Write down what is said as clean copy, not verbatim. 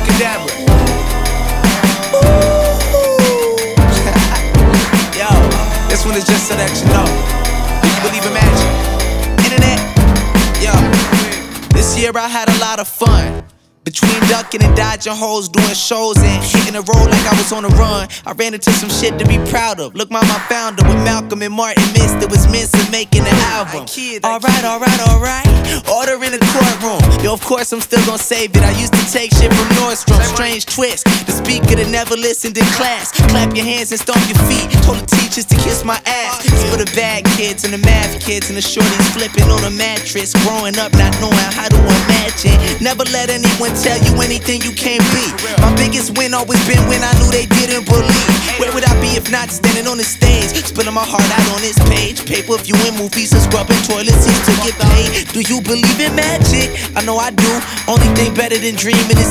abracadabra. Yo, this one is just so that you know. Do you believe in magic? Internet? Yo, this year I had a lot of fun. Between ducking and dodging holes, doing shows and hitting the road like I was on a run. I ran into some shit to be proud of. Look, mama found it with Malcolm and Martin missed. It was Minson making the album. Alright. Order in the courtroom. Yo, of course I'm still gon' save it. I used to take shit from Nordstrom. Strange twist. The speaker that never listened in class. Clap your hands and stomp your feet. Told the teachers to kiss my ass. It's for the bad kids and the math kids and the shorties flipping on a mattress. Growing up not knowing how to imagine. Never let anyone tell you anything you can't be. My biggest win always been when I knew they didn't believe. Where would I be if not standing on the stage, spilling my heart out on this page? Pay-per-viewing movies and scrubbing toilet seats to get paid. Do you believe in magic? I know I do. Only thing better than dreaming is